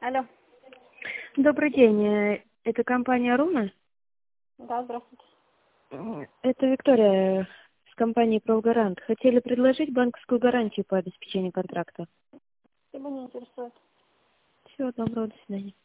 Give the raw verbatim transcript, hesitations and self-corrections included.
Алло. Добрый день. э, Это компания «Руна». Да, здравствуйте. М, Это Виктория с компании «Пролгарант». Хотели предложить банковскую гарантию по обеспечению контракта. Тебя не интересует. Всего доброго, до свидания.